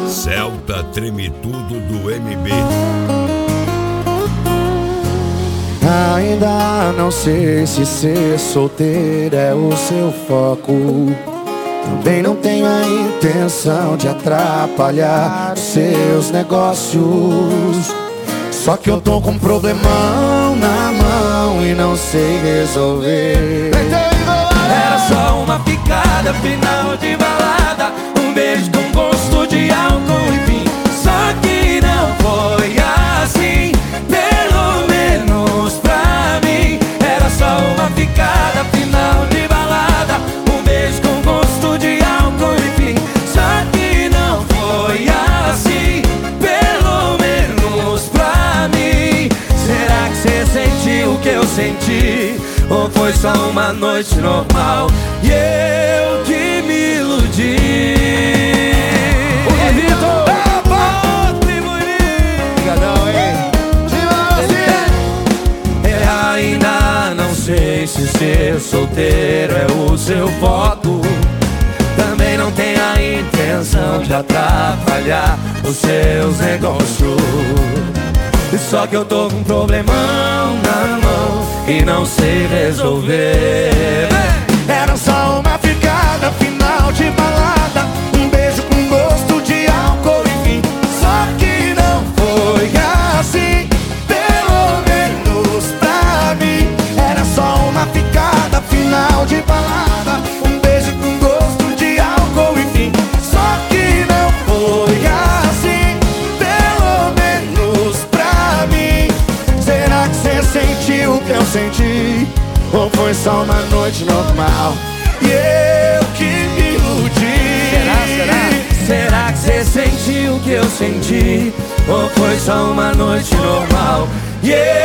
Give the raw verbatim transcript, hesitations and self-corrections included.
Celta Treme Tudo do M B. Ainda não sei se ser solteiro é o seu foco. Também não tenho a intenção de atrapalhar seus negócios. Só que eu tô com um problemão na mão e não sei resolver. Era só uma picada, final de balada, um beijo com gosto de álcool, enfim. Só que não foi assim, pelo menos pra mim. Era só uma picada, final de balada, um beijo com gosto de álcool, enfim. Só que não foi assim, pelo menos pra mim. Será que cê sentiu o que eu senti? Ou foi só uma noite normal e eu que me iludi? O Vitor! Obrigadão, hein? Eu ainda não sei se ser solteiro é o seu foco. Também não tenho a intenção de atrapalhar os seus negócios. Só que eu tô com um problemão na mão e não sei resolver. Era só uma ficada, final de balada, um beijo com gosto de álcool, enfim. Só que não foi assim, pelo menos pra mim. Era só uma ficada, final de balada, um beijo com gosto de álcool, enfim. Só que não foi assim, pelo menos pra mim. Será que cê sentiu o que eu senti? Ou foi só uma noite normal e eu que me iludi? Será, será? Será que cê sentiu o que eu senti? Ou foi só uma noite normal e eu